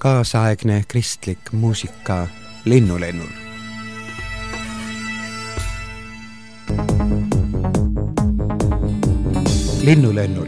kaasaegne kristlik muusika Linnulennul. Linnulennul.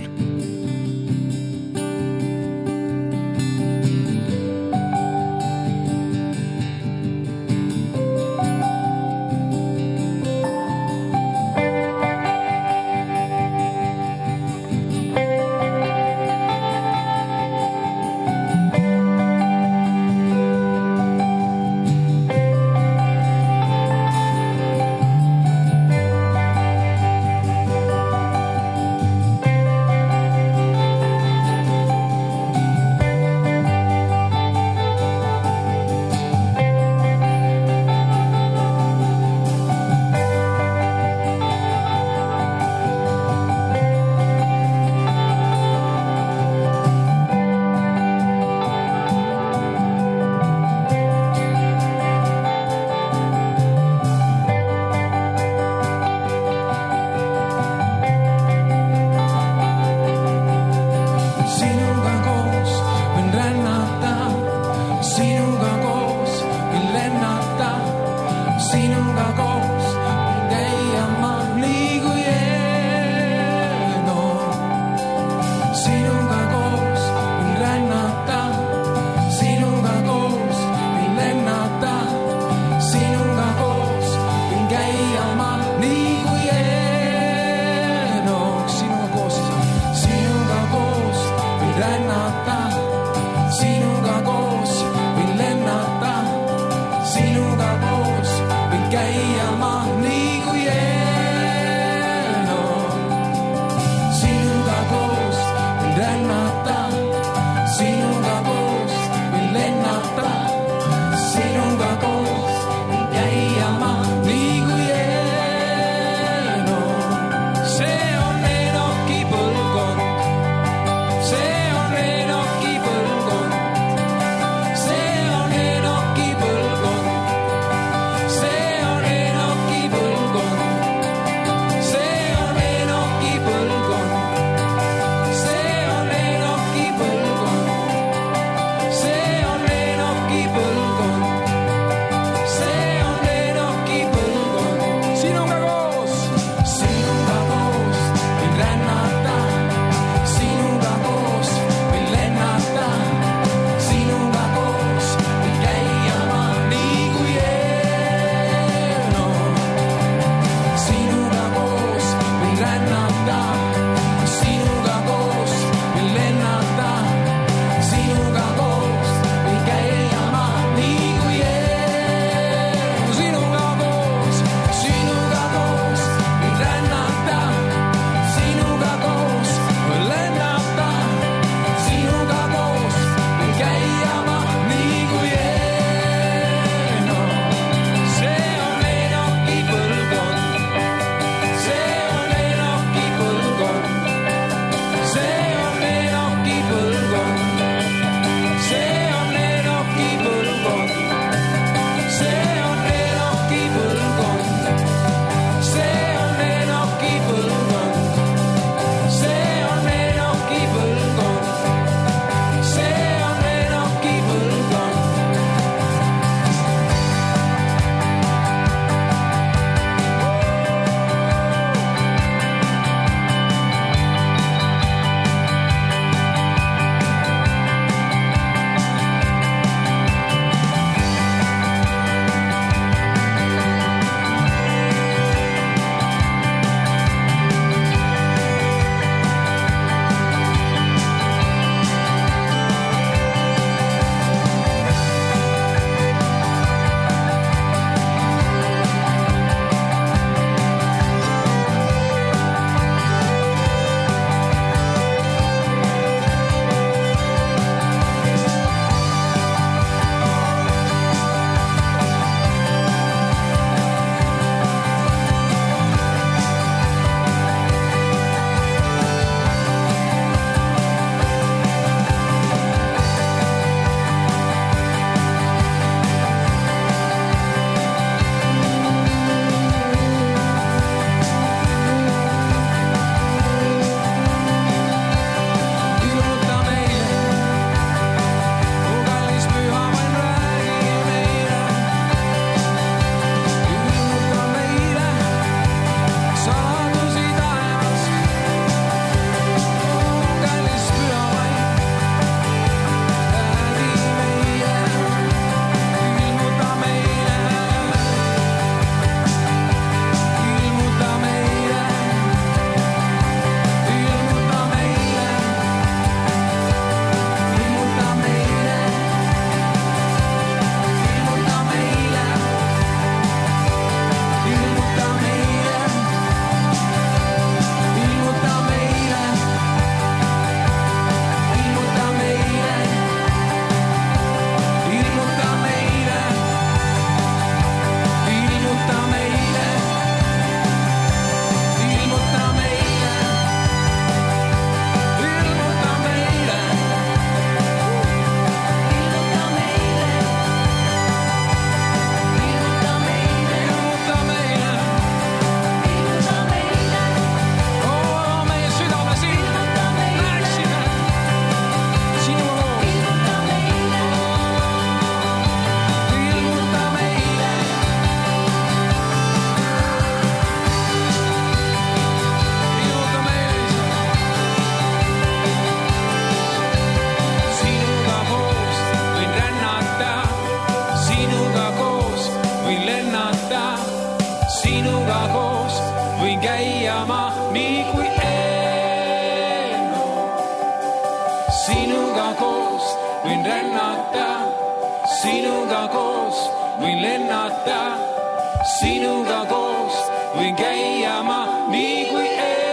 võin rännata, sinuga koos võin lennata, sinuga koos võin käia ma nii kui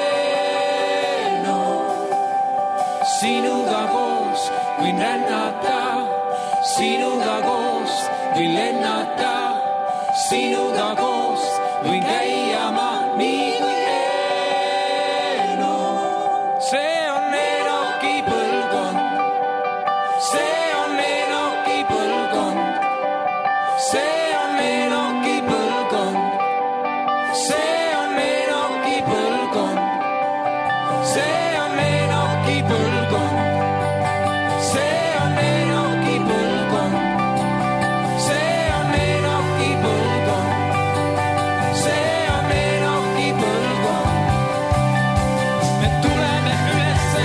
eno. Sinuga koos võin rännata, sinuga koos võin lennata, sinuga koos võin käia ma nii kui eno. See on Enoki põlvkond, see on Enoki põlvkond, see on Enoki põlvkond, see on Enoki põlvkond, see on Enoki põlvkond, see on Enoki põlvkond, see on Enoki põlvkond, see on Enoki põlvkond. Me tuleme ülesse,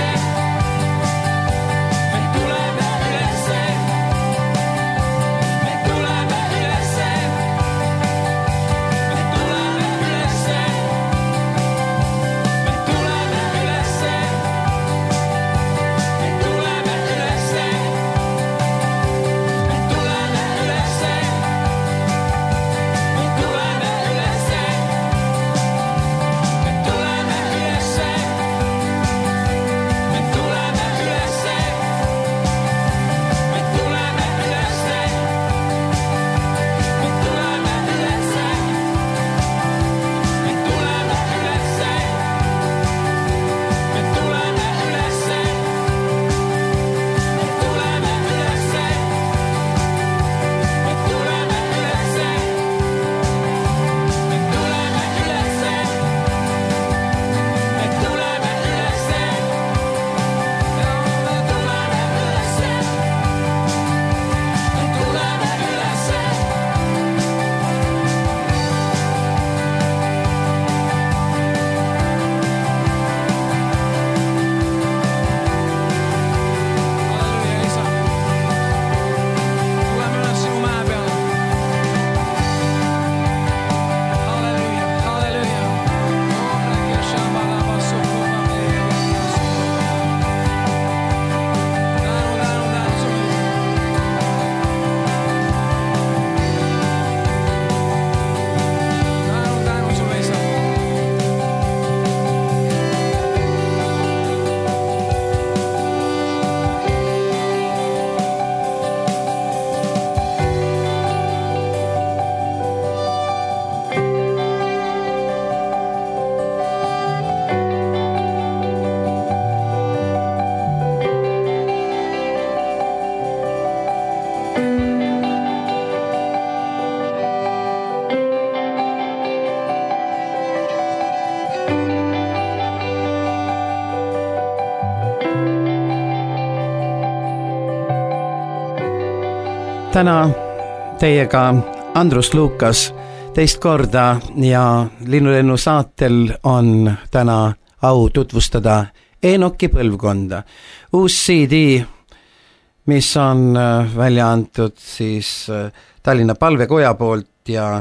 me tuleme ülesse, me tuleme ülesse, me tuleme ülesse, me tuleme ülesse, me tuleme ülesse, me tuleme ülesse, me tuleme ülesse, me tuleme ülesse, me tuleme ülesse, me tuleme ülesse, me tuleme ülesse, me tuleme ülesse, me tuleme ülesse, me tuleme ülesse, me tuleme ülesse, me tuleme ülesse, me tuleme ülesse, me tuleme ülesse, me tuleme ülesse. Halleluuja, Isa. Tuleme üles sinu mäe peale. Halleluuja, halleluuja. Räägi Shabala basso kuma meie. Tänu sulle. Tänu sulle, Isa. Täna teiega Andrus Lukas teist korda ja Linnulennu saatel on täna au tutvustada Enoki põlvkonda. Uus CD, mis on välja antud siis Tallinna Palvekoja poolt ja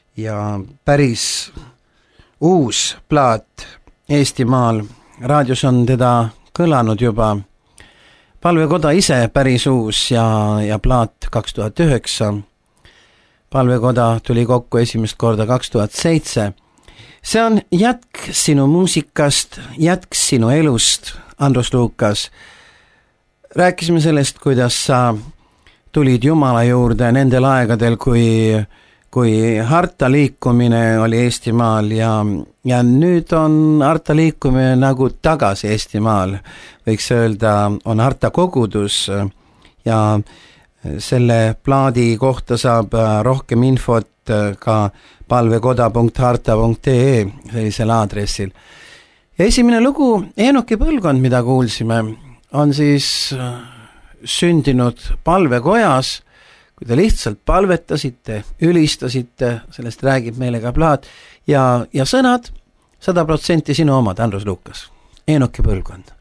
päris uus plaat Eestimaal. Raadios on teda kõlanud juba. Palvekoda ise päris uus ja plaat 2009. Palvekoda tuli kokku esimest korda 2007. See on jätk sinu muusikast, jätk sinu elust, Andrus Lukas. Rääkisime sellest, kuidas sa tulid Jumala juurde nendel aegadel, kui harta liikumine oli Eestimaal ja nüüd on harta liikumine nagu tagasi Eestimaal. Võiks öelda, on harta kogudus ja selle plaadi kohta saab rohkem infot ka palvekoda.harta.ee sellisel aadressil. Ja esimene lugu, Enoki põlvkond, mida kuulsime, on siis sündinud palvekojas, kui te lihtsalt palvetasite, ülistasite, sellest räägib meile ka plaat ja sõnad 100% sinu omad, Andrus Lukas. Enoki põlvkond.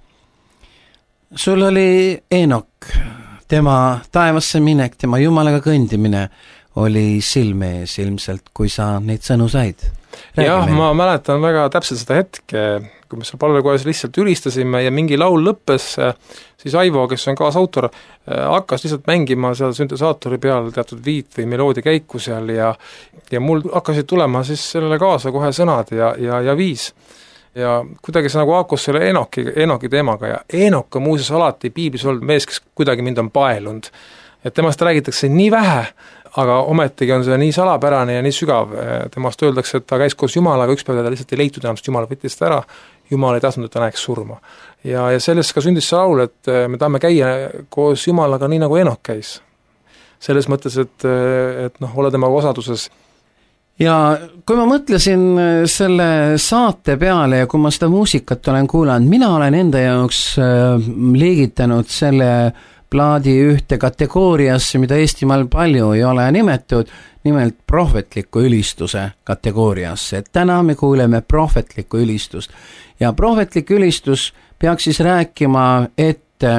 Sul oli Enok, tema taevasse minek, tema Jumalaga kõndimine oli silme ees ilmselt, kui sa neid sõnu said. jah, ma mäletan väga täpselt seda hetke, kui me seal palvekojas lihtsalt ülistasime ja mingi laul lõppes, siis Aivo, kes on kaasautor, hakkas lihtsalt mängima seal süntesaatori peal teatud viit või meloodia käiku seal ja mul hakkasid tulema siis sellele kaasa kohe sõnad ja viis. Ja kuidagi see nagu haakus selle Enoki teemaga ja Enok on muuseas alati piiblis olnud mees, kes kuidagi mind on paelunud. Et temast räägitakse nii vähe, aga ometigi on see nii salapärane ja nii sügav. Temast öeldakse, et ta käis koos Jumalaga, üks päev ta lihtsalt ei leitud enam, sest Jumal võttis ta ära, Jumal ei tahtnud, et ta näeks surma. Ja sellest ka sündis see laul, et me tahame käia koos Jumalaga nii nagu Enok käis. Selles mõttes, et ole temaga osaduses. Ja kui ma mõtlesin selle saate peale ja kui ma seda muusikat olen kuulanud, mina olen enda jaoks liigitanud selle plaadi ühte kategooriasse, mida Eestimaal palju ei ole nimetud, nimelt prohvetliku ülistuse kategooriasse. Et täna me kuuleme prohvetlikku ülistust. Ja prohvetlik ülistus peaks siis rääkima ette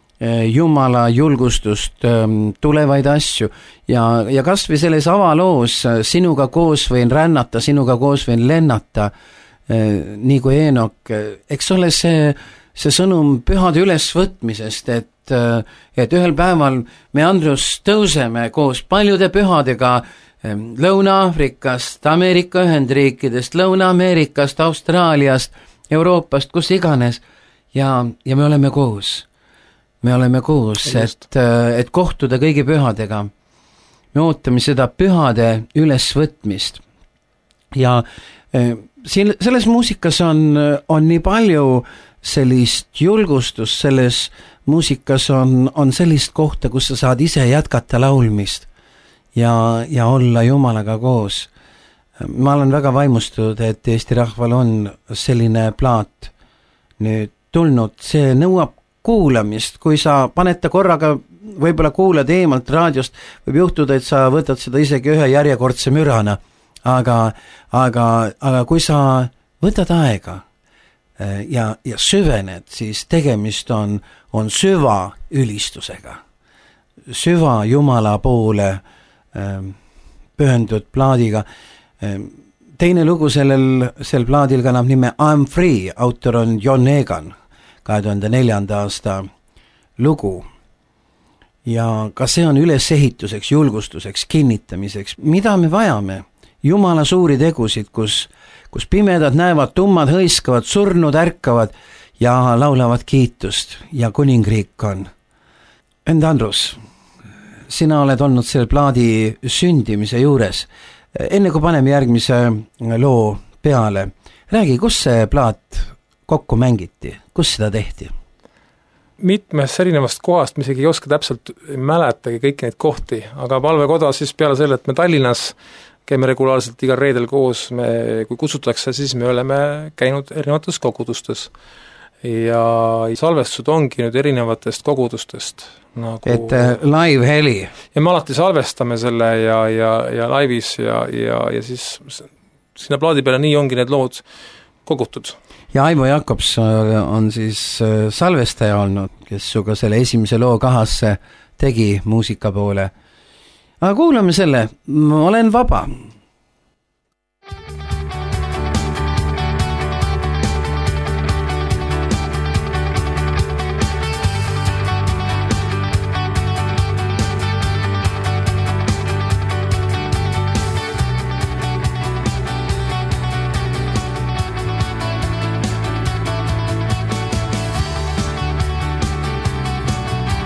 Jumala julgustust, tulevaid asju ja kas või selles avaloos sinuga koos võin rännata, sinuga koos võin lennata, nii kui Enok, eks ole see sõnum pühade ülesvõtmisest, et ühel päeval me Andrus tõuseme koos paljude pühadega Lõuna-Aafrikast, Ameerika Ühendriikidest, Lõuna-Ameerikast, Austraaliast, Euroopast, kus iganes ja me oleme koos. Me oleme koos, et kohtuda kõigi pühadega. Me ootame seda pühade ülesvõtmist. Ja selles muusikas on nii palju sellist julgustust, selles muusikas on sellist kohta, kus sa saad ise jätkata laulmist ja olla Jumalaga koos. Ma olen väga vaimustunud, et Eesti rahval on selline plaat nüüd tulnud, see nõuab kuulamist, kui sa paned ta korraga, võib-olla kuulad eemalt raadiost, võib juhtuda, et sa võtad seda isegi ühe järjekordse mürana, aga kui sa võtad aega ja süvened, siis tegemist on süva ülistusega, süva Jumala poole pühendud plaadiga. Teine lugu sel plaadil kannab nime I'm Free, autor on John Egan, 2004. aasta lugu. Ja ka see on ülesehituseks, julgustuseks, kinnitamiseks. Mida me vajame? Jumala suuri tegusid, kus pimedad näevad, tummad hõiskavad, surnud ärkavad ja laulavad kiitust ja kuningriik on. Enda Andrus, sina oled olnud selle plaadi sündimise juures. Enne kui paneme järgmise loo peale, räägi, kus see plaat kokku mängiti, kus seda tehti? Mitmes erinevast kohast, me isegi ei oska täpselt mäletagi kõiki neid kohti, aga palvekoda siis peale selle, et me Tallinnas käime regulaarselt igal reedel koos, kui kutsutakse, siis me oleme käinud erinevates kogudustes ja salvestused ongi nüüd erinevatest kogudustest. Nagu... Et live heli. Ja me alati salvestame selle ja laivis ja siis sinna plaadi peale nii ongi need lood kogutud. Ja Aivo Jakobs on siis salvestaja olnud, kes suga selle esimese loo kahasse tegi muusika poole. Aga kuulame selle, olen vaba.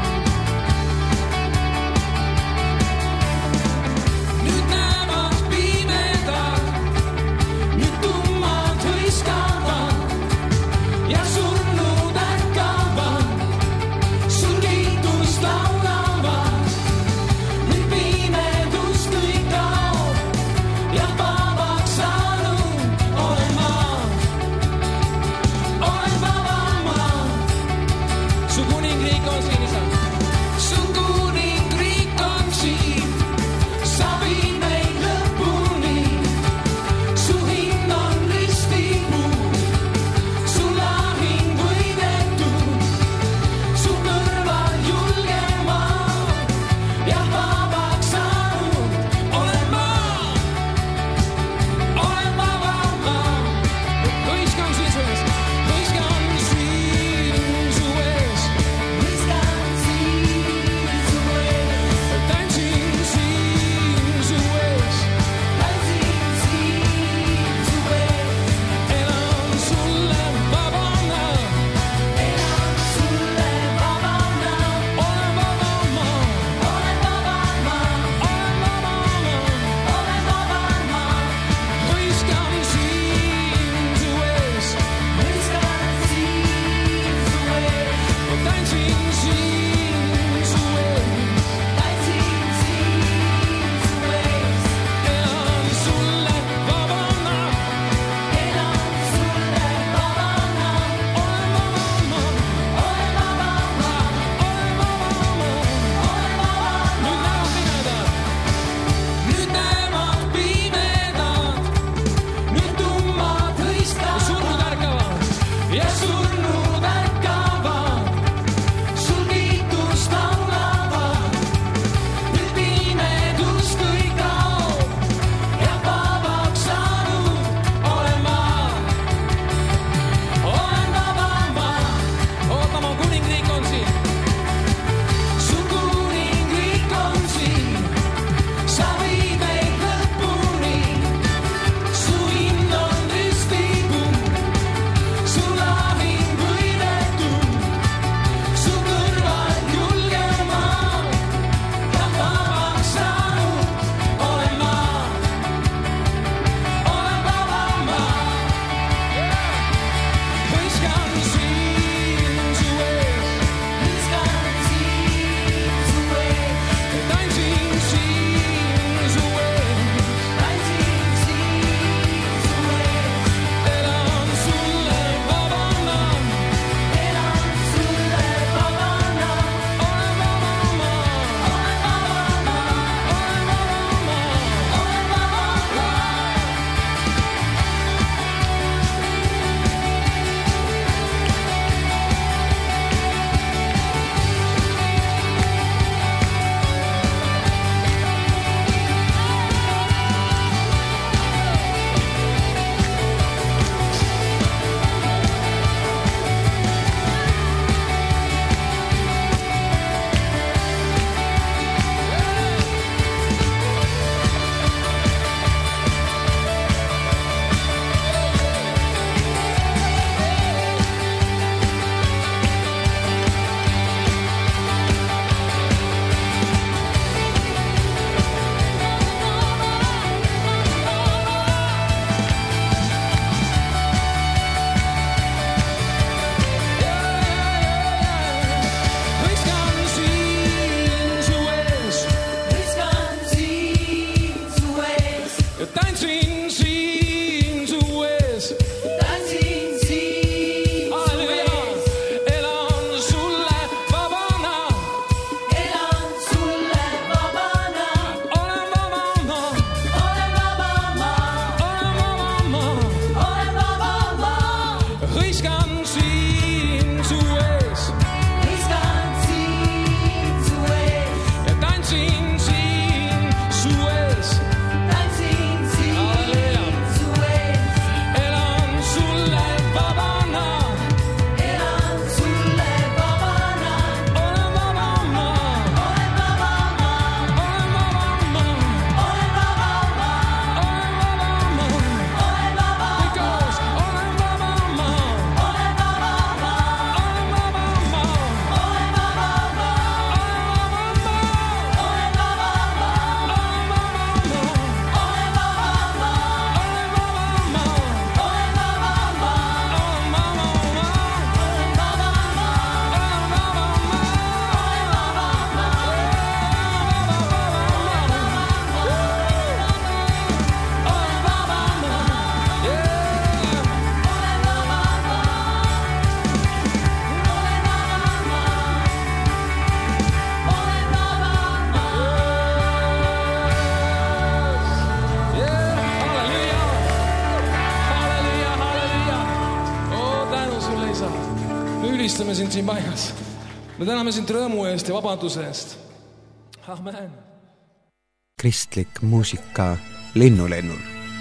Nüüd näevad ulastame sind siin paigas. Me täname sind rõõmu eest ja vabaduse eest. Amen. Kristlik muusika Linnulennul.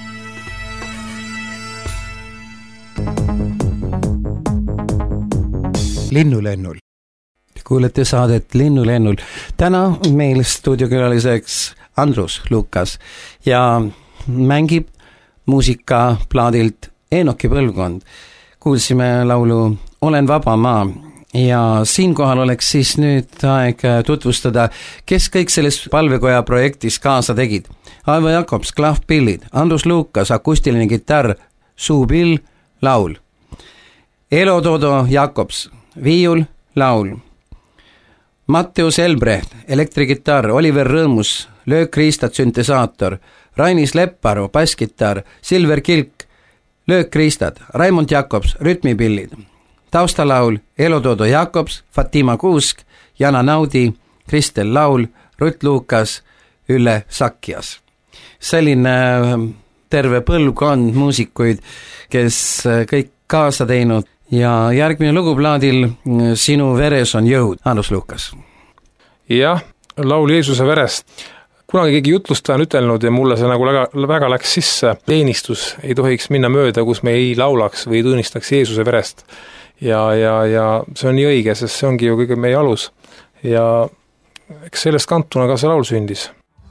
Linnulennul. Kuulete saadet Linnulennul. Täna meil stuudiokülaliseks Andrus Lukas ja mängib muusikaplaadilt Eenoki põlvkond. Kuulsime laulu Olen vaba maa ja siinkohal oleks siis nüüd aeg tutvustada, kes kõik selles palvekoja projektis kaasa tegid. Aivo Jakobs, klahvpillid, Andrus Lukas, akustiline kitarr, suupill, laul. Elo Todo Jakobs, viiul, laul. Matteus Elbrecht, elektrikitarr, Oliver Rõõmus, löökriistad, süntesaator, Rainis Lepparu, basskitarr, Silver Kilk, löökriistad, Raimond Jakobs, rütmipillid, taustalaul, Elo Todo Jakobs, Fatima Kuusk, Jana Naudi, Kristel Laul, Rutt Lukas, Ülle Sakjas. Selline terve põlvkond muusikuid, kes kõik kaasa teinud ja järgmine luguplaadil Sinu veres on jõud, Andrus Lukas. Jah, laul Jeesuse verest. Kunagi keegi jutlustaja on ütelnud ja mulle see nagu väga läks sisse. Teenistus ei tohiks minna mööda, kus me ei laulaks või tunnistaks Jeesuse verest. Ja see on nii õige, sest see ongi ju kõige meie alus. Ja eks sellest kantuna ka see laul sündis.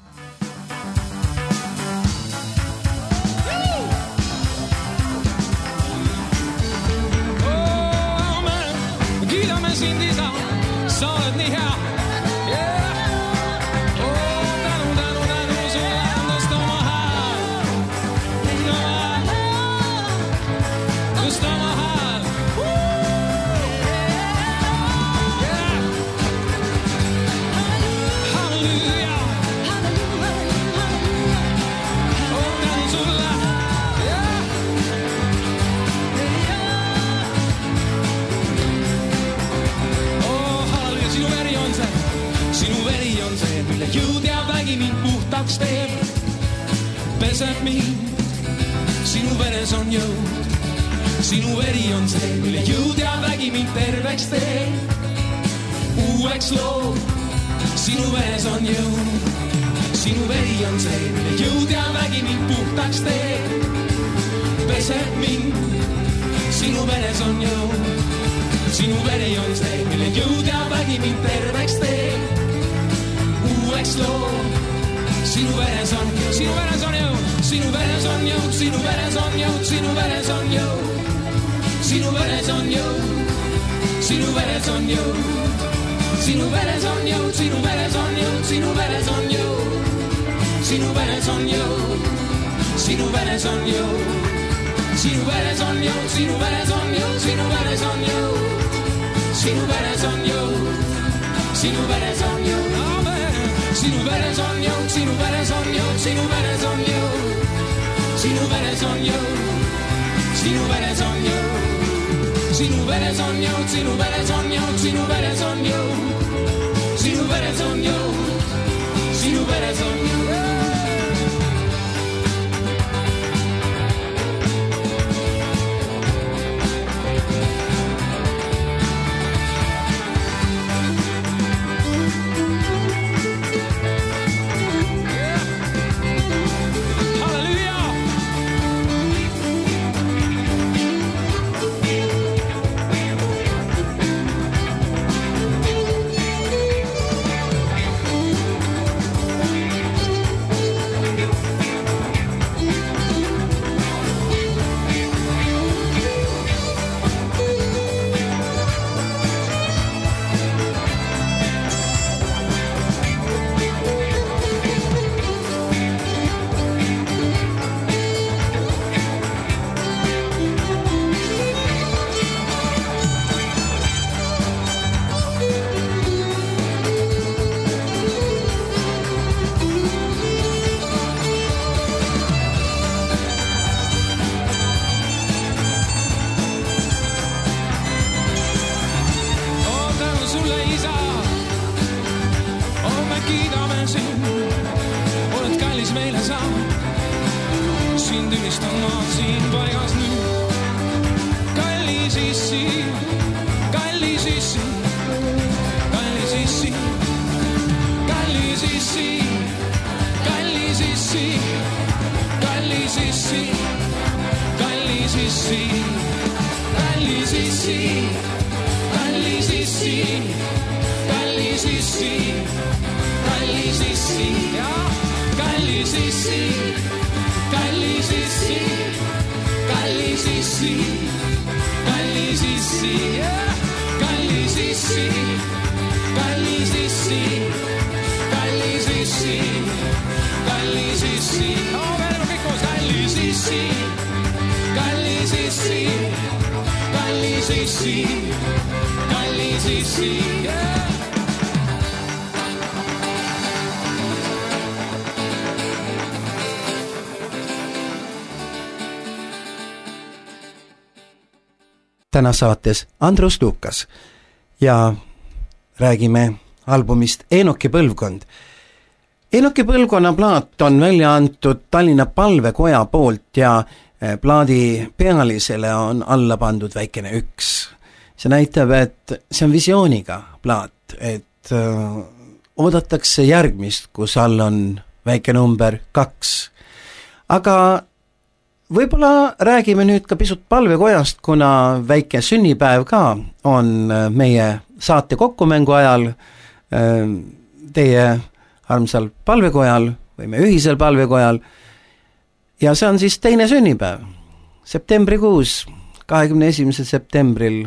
Kiidame sind, isa, sa oled nii hea. Jõud ja vägi mind puhtaks teeb, peseb mind, sinu veres on jõud. Sinu veri on see, mille jõud ja vägi mind terveks teeb, uueks loob, sinu veres on jõud. Sinu veri on see, mille jõud ja vägi mind puhtaks teeb, peseb mind, sinu veres on jõud. Sinu veri on see, mille jõud ja vägi mind terveks teeb, uueks loob, sinu veres on jõud, sinu veres on jõud, sinu veres on jõud, sinu veres on jõud, sinu veres on jõud, sinu veres on jõud, sinu veres on jõud, sinu veres on jõud, sinu veres on jõud, sinu veres on jõud, sinu veres on jõud, sinu veres on jõud, sinu veres on jõud, sinu veres on jõud, sinu veres on jõud, sinu veres on jõud, sinu veres on jõud. Sinu veres on jõud, sinu veres on jõud, sinu veres on jõud, sinu veres on jõud, sinu veres on jõud, sinu veres on jõud, sinu veres on jõud, sinu veres on jõud, sinu veres on jõud, sinu veres on jõud. sind ülistan ma siin paigas nüüd. Kallis issi, kallis issi, kallis issi, kallis issi, kallis issi, kallis issi, kallis issi, kallis issi, kallis issi, kallis issi, kallis issi, kallis issi, kallis issi, kallis issi, kallis issi, kallis issi, kallis issi, kallis issi, kallis issi, verbo kõik koos, kallis issi, kallis issi, kallis issi, kallis issi, täna saates Andrus Lukas ja räägime albumist Eenoki põlvkond. Eenoki põlvkonna plaat on välja antud Tallinna Palvekoja poolt ja plaadi pealisele on alla pandud väikene 1. See näitab, et see on visiooniga plaat, et oodatakse järgmist, kus all on väike number 2. Aga võib-olla räägime nüüd ka pisut Palvekojast, kuna väike sünnipäev ka on meie saate kokkumängu ajal teie armsal Palvekojal või meie ühisel Palvekojal. Ja see on siis teine sünnipäev. Septembrikuus, 21. septembril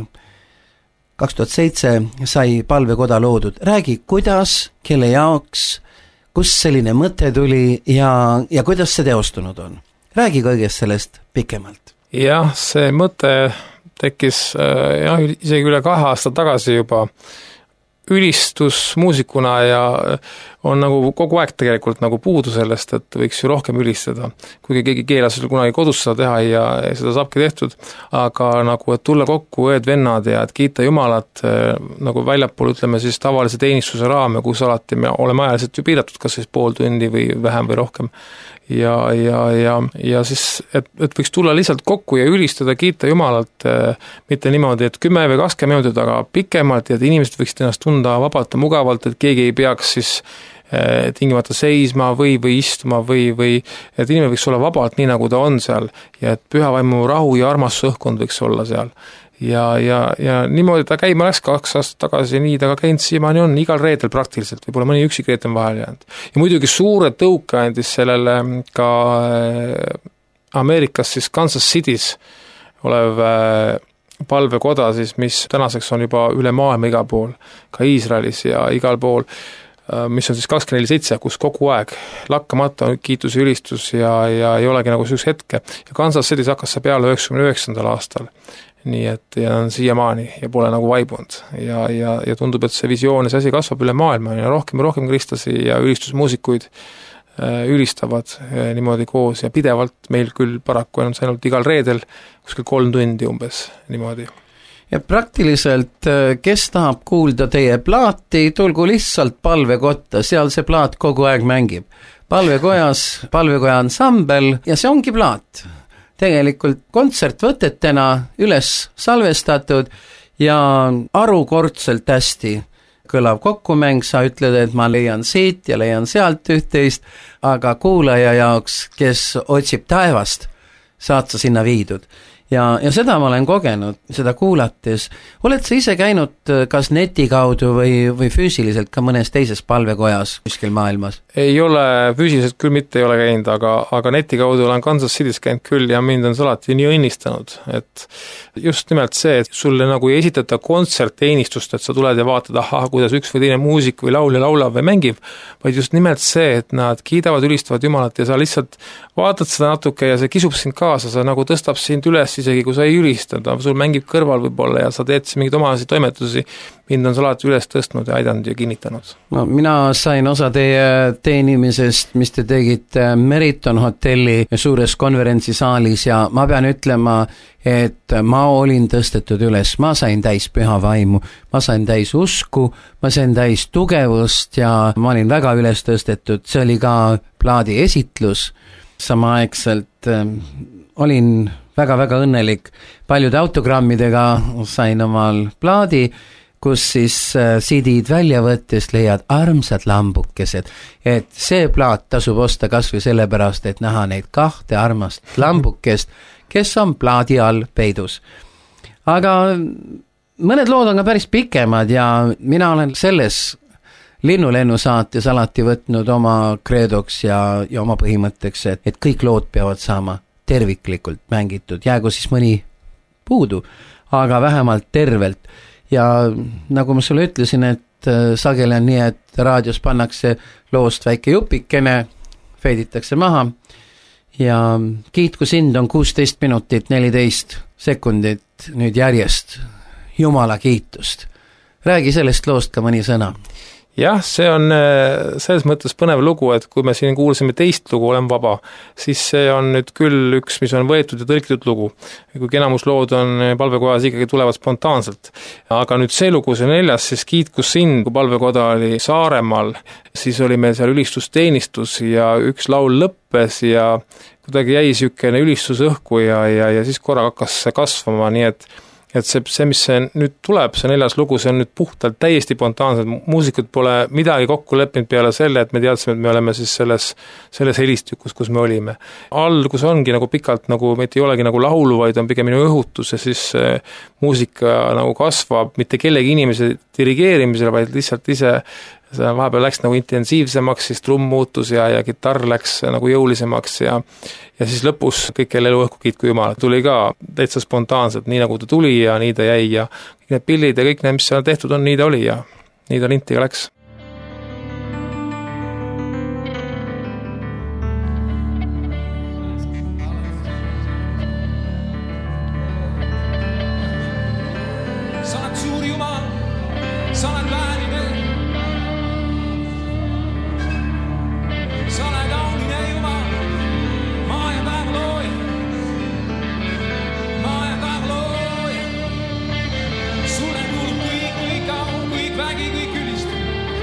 2007 sai Palvekoda loodud. Räägi, kuidas, kelle jaoks, kus selline mõte tuli ja kuidas see teostunud on? Räägi kõigest sellest pikemalt. Jah, see mõte tekkis isegi üle 2 aasta tagasi juba ülistusmuusikuna ja on nagu kogu aeg tegelikult nagu puudu sellest, et võiks ju rohkem ülistada. Kuigi keegi keelas kunagi kodus seda teha ja seda saabki tehtud, aga nagu et tulla kokku õed-vennad ja et kiita Jumalat nagu väljapool, ütleme siis tavalise teenistuse raame, kus alati me oleme ajaliselt ju piiratud, kas siis pool tundi või vähem või rohkem. Ja siis, et võiks tulla lihtsalt kokku ja ülistada, kiita Jumalat, mitte niimoodi, et 10 või 20 minutit, aga pikemalt ja et inimesed võiksid ennast tunda vabalt ja mugavalt, et keegi ei peaks siis tingimata seisma või istuma või et inimene võiks olla vabalt nii, nagu ta on seal ja et pühavaimu rahu ja armastuse õhkkond võiks olla seal. Ja niimoodi ta käima läks 2 aastat tagasi, nii ta ka käinud siiamaani on, igal reedel praktiliselt, võib-olla mõni üksik reed on vahel jäänud. Ja muidugi suure tõuke andis sellele ka Ameerikas siis Kansas City's olev Palvekoda siis, mis tänaseks on juba üle maailma igal pool, ka Iisraelis ja igal pool, mis on siis 24/7, kus kogu aeg lakkamata kiitus ja ülistus ja ei olegi nagu üks hetke. Ja Kansas City's hakkas see peale 99. aastal. Nii et ja on siiamaani ja pole nagu vaibunud ja tundub, et see visioon ja see asi kasvab üle maailma ja rohkem kristlasi ja ülistusmuusikuid ülistavad niimoodi koos ja pidevalt meil küll paraku on see ainult igal reedel kuskil 3 tundi umbes niimoodi. Ja praktiliselt, kes tahab kuulda teie plaati, tulgu lihtsalt Palvekotta, seal see plaat kogu aeg mängib. Palvekojas, Palvekoja ansambel ja see ongi plaat. Tegelikult kontsertvõtetena üles salvestatud ja arukordselt hästi kõlav kokkumäng, sa ütled, et ma leian siit ja leian sealt üht-teist, aga kuulaja jaoks, kes otsib taevast, saad sa sinna viidud. Ja seda ma olen kogenud, seda kuulates. Oled sa ise käinud kas neti kaudu või füüsiliselt ka mõnes teises Palvekojas kuskil maailmas? Ei ole, füüsiliselt küll mitte ei ole käinud, aga neti kaudu olen Kansas City's käinud küll ja mind on alati nii õnnistanud, et just nimelt see, et sulle nagu ei esitata kontsertteenistust, et sa tuled ja vaatad, kuidas üks või teine muusik või laulja laulab või mängib, vaid just nimelt see, et nad kiidavad, ülistavad Jumalat ja sa lihtsalt vaatad seda natuke ja see kisub sind kaasa, sa nagu tõstab sind üles isegi kui sa ei ülistada, sul mängib kõrval võib-olla ja sa teed mingeid omasi toimetusi, mind on sa alati üles tõstnud ja aidanud ja kinnitanud. No, mina sain osa teie teenimisest, mis te tegite Meriton hotelli suures konverentsisaalis ja ma pean ütlema, et ma olin tõstetud üles, ma sain täis püha vaimu, ma sain täis usku, ma sain täis tugevust ja ma olin väga üles tõstetud, see oli ka plaadi esitlus, samaaegselt olin väga-väga õnnelik, paljude autogrammidega sain omal plaadi, kus siis CD-d välja võttes leiad armsad lambukesed, et see plaat tasub osta kas või sellepärast, et näha neid 2 armast lambukest, kes on plaadi all peidus. Aga mõned lood on ka päris pikemad ja mina olen selles Linnulennu saates alati võtnud oma kreedoks ja oma põhimõtteks, et kõik lood peavad saama terviklikult mängitud, jäägu siis mõni puudu, aga vähemalt tervelt. Ja nagu ma sulle ütlesin, et sageli on nii, et raadios pannakse loost väike jupikene, feiditakse maha ja Kiitku sind on 16 minutit 14 sekundit nüüd järjest. Jumala kiitust. Räägi sellest loost ka mõni sõna. Jah, see on selles mõttes põnev lugu, et kui me siin kuulsime teist lugu Olen vaba, siis see on nüüd küll üks, mis on võetud ja tõlkitud lugu. Kui enamus lood on palvekojas ikkagi tulevad spontaanselt. Aga nüüd see lugu, see 4, siis Kiitku sind, kui palvekoda oli Saaremaal, siis oli meil seal ülistusteenistus ja üks laul lõppes ja kuidagi jäi sükene ülistus õhku ja siis korra hakkas see kasvama, nii et see, mis see nüüd tuleb, see 4 lugu, see on nüüd puhtalt täiesti spontaanselt, muusikud pole midagi kokku leppinud peale selle, et me teadsime, et me oleme siis selles helistükus, kus me olime. Algus ongi nagu pikalt, nagu meid ei olegi nagu laulu, vaid on pigem minu õhutus ja siis muusika nagu kasvab mitte kellegi inimese dirigeerimisel, vaid lihtsalt ise see vahepeal läks nagu intensiivsemaks, siis trumm muutus ja kitarr läks nagu jõulisemaks ja siis lõpus kõik elu õhku Kiitku Jumal tuli ka täitsa spontaanselt, nii nagu ta tuli ja nii ta jäi ja kõik need pillid ja kõik need, mis seal tehtud on, nii ta oli ja nii ta linti ka läks. Sa oled suur Jumal, sa oled väärine. Sa oled auline Jumal, maa ja päeva looja. Maa ja päeva looja. Sulle kuulub kõik au, kõik vägi, kõik ülistus.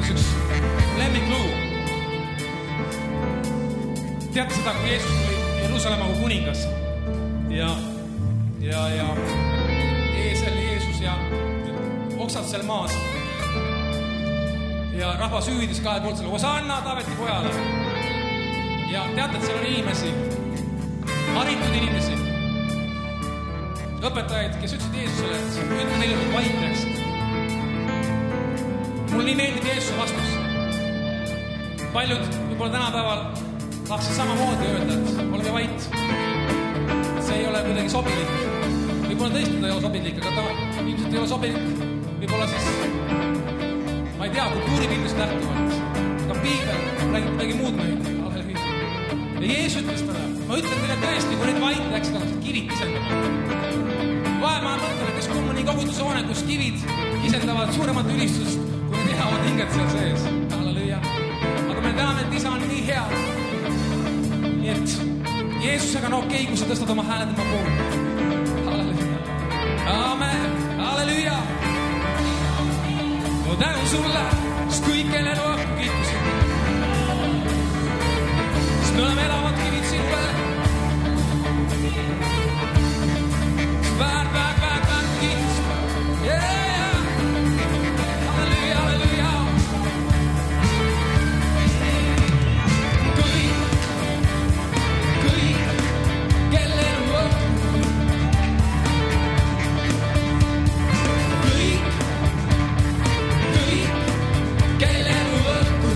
üks lemmikluu. Teate seda, kui Jeesus tuli Jeruusalemma kui kuningas ja ees oli Jeesus ja oksad seal maas ja rahvas hüüdis kahe poolt selle Hosanna Taaveti pojale. Ja teate, et seal oli inimesi, haritud inimesi, õpetajaid, kes ütlesid Jeesusele, et ütle neile nüüd vait teeksid. Mul nii meeldib Jeesuse vastus. Paljud võib-olla tänapäeval tahaksid samamoodi öelda, et olge vait. See ei ole kuidagi sobilik. Võib-olla tõesti ta ei ole sobilik, aga ta ilmselt ei ole sobilik. Võib-olla siis, ma ei tea, kultuuripildust lähtuvalt. Aga piibel räägib midagi muud meid. Ja Jeesus ütles talle, ma ütlen teile tõesti, kui need vait läksid, on kivid kisendama. Vahel ma mõtlen, et kes mõni kogudushoone, kus kivid kisendavad suuremat ülistust, kui need elavad hinged seal sees. Halleluja. Aga me teame, et isa on nii hea. Nii et Jeesusega on okei, kui sa tõstad oma hääled oma poole. Halleluja. Amen. Halleluja. Ma tänu sulle, sest kõik kellel õhku kiitusid. Me oleme elavad kivid sinule. Väärt kiitust. Yeah! Halleluja, halleluja. Kõik, kellel õhku. Kõik, kellel õhku.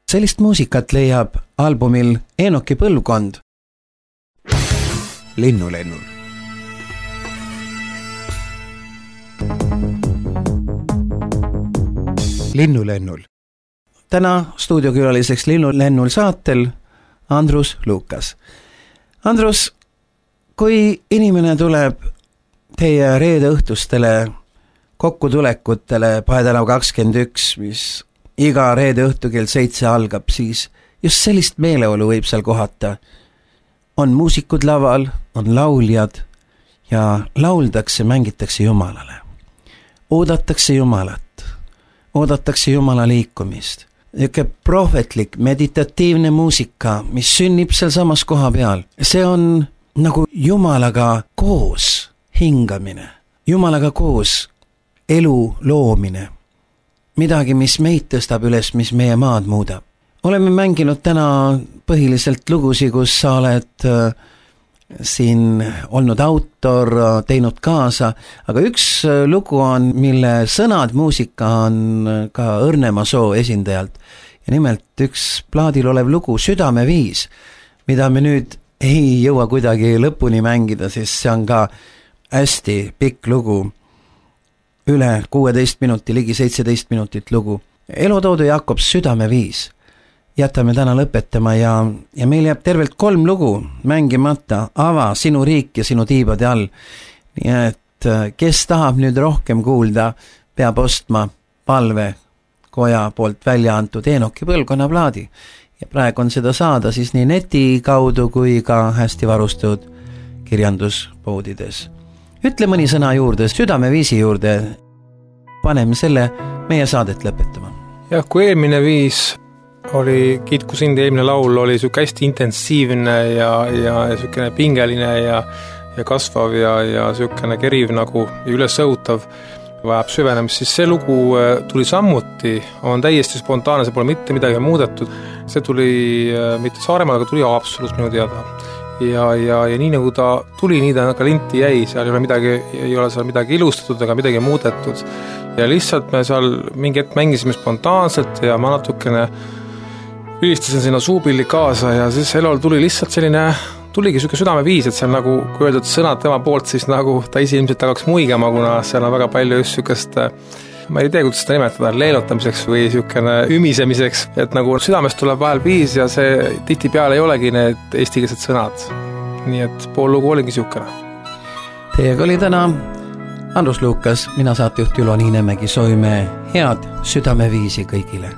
sellist muusikat leiab albumil Eenoki põlvkond. Linnulennul. Linnulennul. Täna stuudiokülaliseks Linnulennul saatel Andrus Lukas. Andrus, kui inimene tuleb teie reede õhtustele kokkutulekutele Paetänav 21, mis iga reede õhtu kell 7 algab, siis just sellist meeleolu võib seal kohata. On muusikud laval, on lauljad ja lauldakse, mängitakse Jumalale. Oodatakse Jumalat, oodatakse Jumala liikumist. Niisugune prohvetlik, meditatiivne muusika, mis sünnib seal samas koha peal. See on nagu Jumalaga koos hingamine, Jumalaga koos elu loomine. Midagi, mis meid tõstab üles, mis meie maad muudab. Oleme mänginud täna põhiliselt lugusid, kus sa oled siin olnud autor, teinud kaasa, aga üks lugu on, mille sõnad, muusika on ka Õrnemaa soo esindajalt. Ja nimelt üks plaadil olev lugu Südameviis, mida me nüüd ei jõua kuidagi lõpuni mängida, sest see on ka hästi pikk lugu, üle 16 minuti, ligi 17 minutit lugu. Elutoodu Jakobs Südameviis. Jätame täna lõpetama ja meil jääb tervelt 3 lugu mängimata. Ava, Sinu riik ja Sinu tiibade all. Nii et kes tahab nüüd rohkem kuulda, peab ostma Palvekoja poolt välja antud Eenoki põlvkonna plaadi. Ja praegu on seda saada siis nii neti kaudu kui ka hästi varustatud kirjanduspoodides. Ütle mõni sõna juurde, Südameviisi juurde. Paneme selle meie saadet lõpetama. Jah, kui eelmine viis oli Kiitku sind, eelmine laul oli siuke hästi intensiivne ja siukene pingeline ja kasvav ja siukene keriv nagu ülesõutav, vajab süvenemist, siis see lugu tuli sammuti, on täiesti spontaanne, see pole mitte midagi muudetud. See tuli mitte Saaremaal, aga tuli Haapsalus minu teada. Ja nii nagu ta tuli, nii ta ka linti jäi, seal ei ole seal midagi ilustatud ega midagi muudetud. Ja lihtsalt me seal mingi hetk mängisime spontaanselt ja ma natukene ülistasin sinna suupilli kaasa ja siis elul tuli lihtsalt tuligi siuke südameviis, et seal nagu, kui öeldud sõnad tema poolt, siis nagu ta ise ilmselt tagaks muigama, kuna seal on väga palju just siukest, ma ei tea, kuidas seda nimetada, leenutamiseks või siukene ümisemiseks, et nagu südamest tuleb vahel viis ja see tihtipeale ei olegi need eestikeelsed sõnad. Nii et pool lugu oligi siukene. Teiega oli täna Andrus Lukas, mina saatejuht Ülo Niinemägi, soovime head südameviisi kõigile.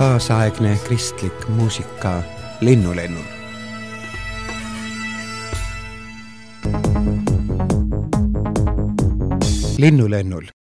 kaasaegne kristlik muusika Linnulennul. Linnulennul